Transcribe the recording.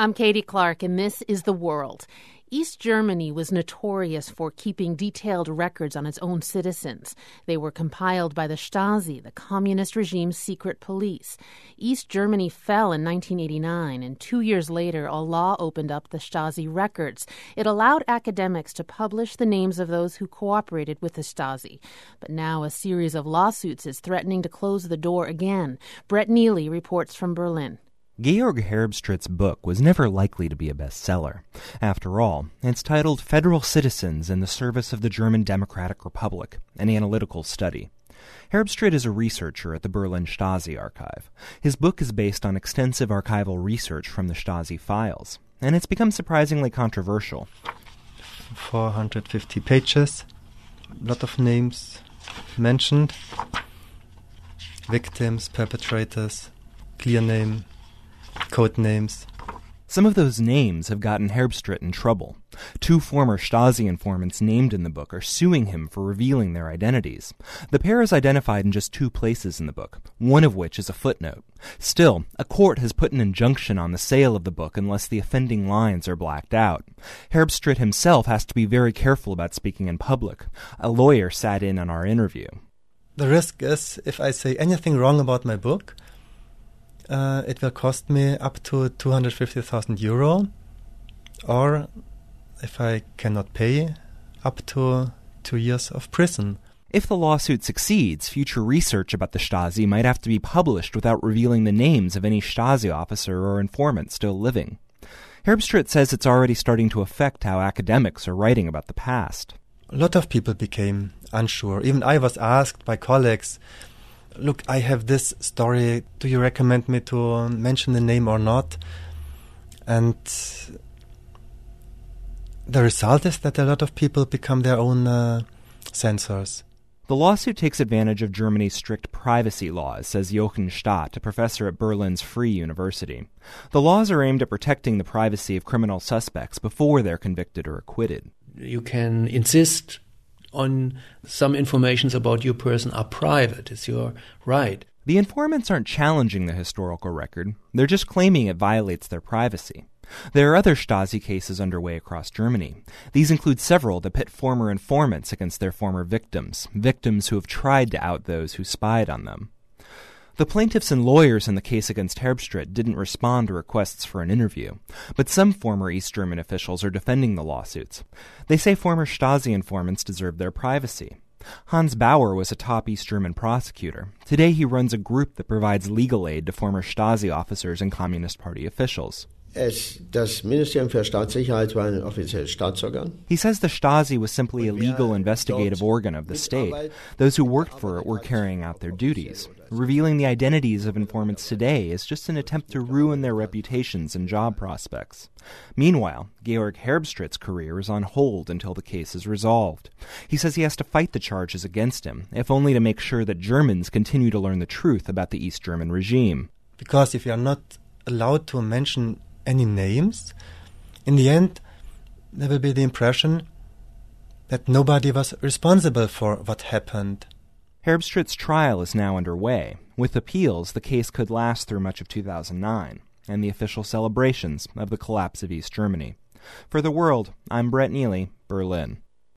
I'm Katie Clark, and this is The World. East Germany was notorious for keeping detailed records on its own citizens. They were compiled by the Stasi, the communist regime's secret police. East Germany fell in 1989, and 2 years later, a law opened up the Stasi records. It allowed academics to publish the names of those who cooperated with the Stasi. But now a series of lawsuits is threatening to close the door again. Brett Neely reports from Berlin. Georg Herbstridt's book was never likely to be a bestseller. After all, it's titled Federal Citizens in the Service of the German Democratic Republic, an analytical study. Herbstritt is a researcher at the Berlin Stasi archive. His book is based on extensive archival research from the Stasi files, and it's become surprisingly controversial. 450 pages, a lot of names mentioned, victims, perpetrators, clear name, code names. Some of those names have gotten Herbstritt in trouble. 2 former Stasi informants named in the book are suing him for revealing their identities. The pair is identified in just 2 places in the book, one of which is a footnote. Still, a court has put an injunction on the sale of the book unless the offending lines are blacked out. Herbstritt himself has to be very careful about speaking in public. A lawyer sat in on our interview. The risk is, if I say anything wrong about my book, it will cost me up to 250,000 euro, or if I cannot pay, up to 2 years of prison. If the lawsuit succeeds, future research about the Stasi might have to be published without revealing the names of any Stasi officer or informant still living. Herbstritt says it's already starting to affect how academics are writing about the past. A lot of people became unsure. Even I was asked by colleagues, look, I have this story, do you recommend me to mention the name or not? And the result is that a lot of people become their own censors. The lawsuit takes advantage of Germany's strict privacy laws, says Jochen Stadt, a professor at Berlin's Free University. The laws are aimed at protecting the privacy of criminal suspects before they're convicted or acquitted. You can insist on some informations about your person are private. It's your right. The informants aren't challenging the historical record. They're just claiming it violates their privacy. There are other Stasi cases underway across Germany. These include several that pit former informants against their former victims who have tried to out those who spied on them. The plaintiffs and lawyers in the case against Herbstritt didn't respond to requests for an interview, but some former East German officials are defending the lawsuits. They say former Stasi informants deserve their privacy. Hans Bauer was a top East German prosecutor. Today he runs a group that provides legal aid to former Stasi officers and Communist Party officials. Das Ministerium für Staatssicherheit war ein offizielles Staatsorgan. He says the Stasi was simply a legal investigative organ of the state. Those who worked for it were carrying out their duties. Revealing the identities of informants today is just an attempt to ruin their reputations and job prospects. Meanwhile, Georg Herbstritt's career is on hold until the case is resolved. He says he has to fight the charges against him, if only to make sure that Germans continue to learn the truth about the East German regime. Because if you are not allowed to mention any names, in the end there will be the impression that nobody was responsible for what happened. Herbstritt's trial is now underway. With appeals, the case could last through much of 2009 and the official celebrations of the collapse of East Germany. For The World, I'm Brett Neely, Berlin.